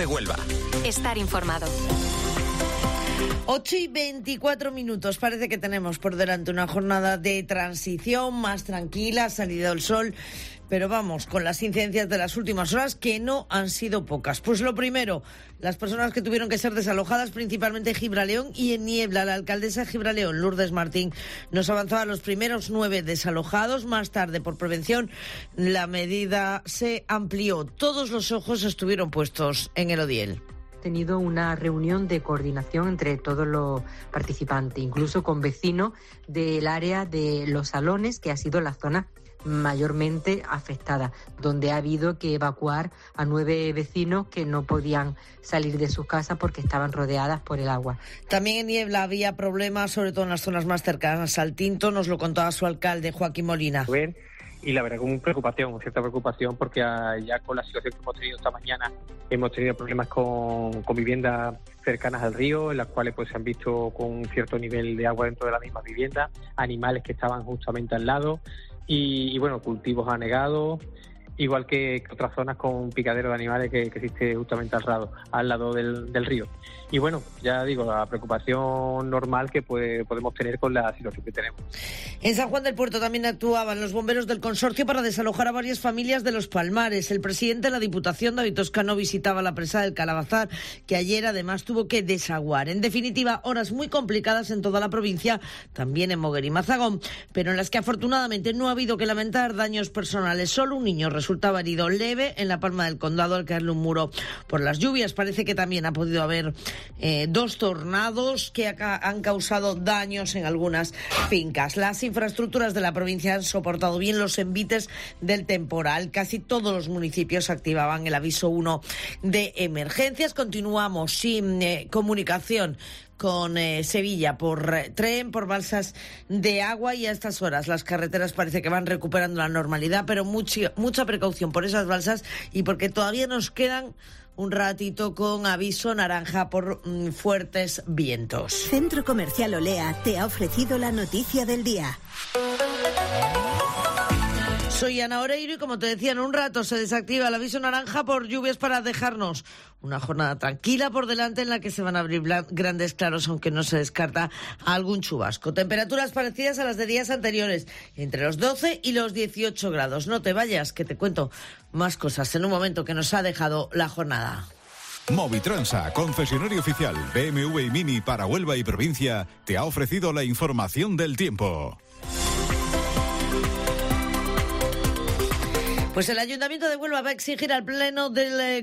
COPE Huelva. Estar informado. 8:24. Parece que tenemos por delante una jornada de transición más tranquila, salida del sol. Pero vamos, con las incidencias de las últimas horas, que no han sido pocas. Pues lo primero, las personas que tuvieron que ser desalojadas, principalmente en Gibraleón y en Niebla. La alcaldesa de Gibraleón, Lourdes Martín, nos avanzaba los primeros 9 desalojados. Más tarde, por prevención, la medida se amplió. Todos los ojos estuvieron puestos en el Odiel. Tenido una reunión de coordinación entre todos los participantes, incluso con vecinos del área de Los Salones, que ha sido la zona mayormente afectada, donde ha habido que evacuar a 9 vecinos que no podían salir de sus casas porque estaban rodeadas por el agua. También en Niebla había problemas, sobre todo en las zonas más cercanas al Tinto, nos lo contaba su alcalde, Joaquín Molina. Y la verdad con cierta preocupación, porque ya con la situación que hemos tenido esta mañana hemos tenido problemas con viviendas cercanas al río, en las cuales pues se han visto con un cierto nivel de agua dentro de la misma vivienda, animales que estaban justamente al lado y bueno, cultivos anegados, igual que otras zonas con picadero de animales que existe justamente al lado del río. Y bueno, ya digo, la preocupación normal que podemos tener con la situación que tenemos. En San Juan del Puerto también actuaban los bomberos del consorcio para desalojar a varias familias de Los Palmares. El presidente de la Diputación, David Toscano, visitaba la presa del Calabazar, que ayer además tuvo que desaguar. En definitiva, horas muy complicadas en toda la provincia, también en Moguer y Mazagón, pero en las que afortunadamente no ha habido que lamentar daños personales. Solo un niño resultaba herido leve en la Palma del Condado al caerle un muro por las lluvias. Parece que también ha podido haber 2 tornados que han causado daños en algunas fincas. Las infraestructuras de la provincia han soportado bien los envites del temporal. Casi todos los municipios activaban el aviso 1 de emergencias. Continuamos sin comunicación con Sevilla por tren, por balsas de agua, y a estas horas las carreteras parece que van recuperando la normalidad, pero mucha precaución por esas balsas y porque todavía nos quedan un ratito con aviso naranja por fuertes vientos. Centro Comercial Olea te ha ofrecido la noticia del día. Soy Ana Oreiro y como te decía, en un rato se desactiva el aviso naranja por lluvias para dejarnos una jornada tranquila por delante en la que se van a abrir grandes claros, aunque no se descarta algún chubasco. Temperaturas parecidas a las de días anteriores, entre los 12 y los 18 grados. No te vayas, que te cuento más cosas en un momento que nos ha dejado la jornada. Movitransa, concesionario oficial BMW y Mini para Huelva y provincia, te ha ofrecido la información del tiempo. Pues el Ayuntamiento de Huelva va a exigir al Pleno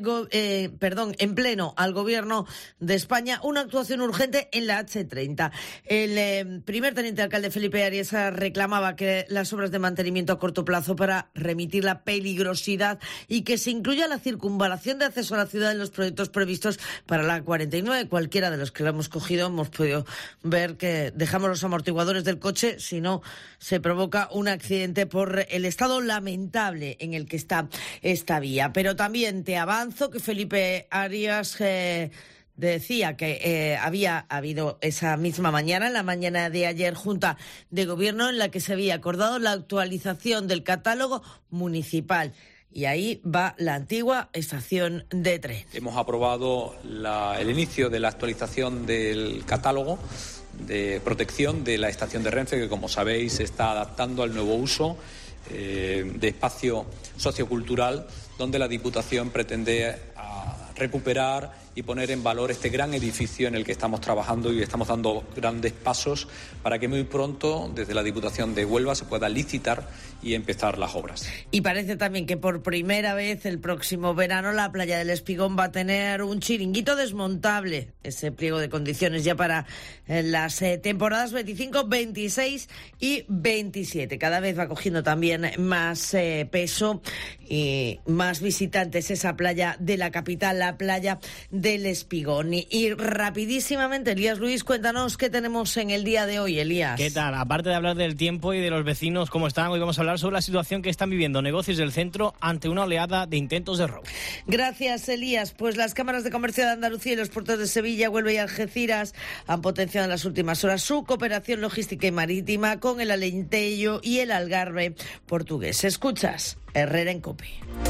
en pleno al Gobierno de España una actuación urgente en la H30. El primer teniente alcalde Felipe Arias reclamaba que las obras de mantenimiento a corto plazo para remitir la peligrosidad y que se incluya la circunvalación de acceso a la ciudad en los proyectos previstos para la 49. Cualquiera de los que lo hemos cogido hemos podido ver que dejamos los amortiguadores del coche, si no se provoca un accidente por el estado lamentable en el que está esta vía. Pero también te avanzo que Felipe Arias decía que había habido esa misma mañana, en la mañana de ayer, Junta de Gobierno en la que se había acordado la actualización del catálogo municipal. Y ahí va la antigua estación de tren. Hemos aprobado el inicio de la actualización del catálogo de protección de la estación de Renfe, que como sabéis se está adaptando al nuevo uso de espacio sociocultural, donde la Diputación pretende recuperar y poner en valor este gran edificio en el que estamos trabajando y estamos dando grandes pasos para que muy pronto desde la Diputación de Huelva se pueda licitar y empezar las obras. Y parece también que por primera vez el próximo verano la playa del Espigón va a tener un chiringuito desmontable, ese pliego de condiciones ya para las temporadas 25, 26 y 27. Cada vez va cogiendo también más peso y más visitantes esa playa de la capital, la playa del Espigón. Y rapidísimamente, Elías Luis, cuéntanos qué tenemos en el día de hoy, Elías. ¿Qué tal? Aparte de hablar del tiempo y de los vecinos, cómo están, hoy vamos a hablar sobre la situación que están viviendo negocios del centro ante una oleada de intentos de robo. Gracias, Elías. Pues las cámaras de comercio de Andalucía y los puertos de Sevilla, Huelva y Algeciras han potenciado en las últimas horas su cooperación logística y marítima con el Alentejo y el Algarve portugués. Escuchas Herrera en COPE.